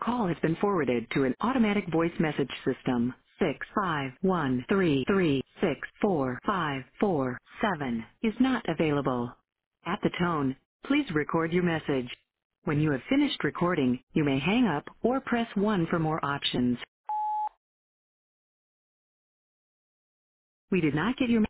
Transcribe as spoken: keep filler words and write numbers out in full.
call has been forwarded to an automatic voice message system. Six five one three three six four five four seven is not available. At the tone, please record your message. When you have finished recording, you may hang up or press one for more options. We did not get your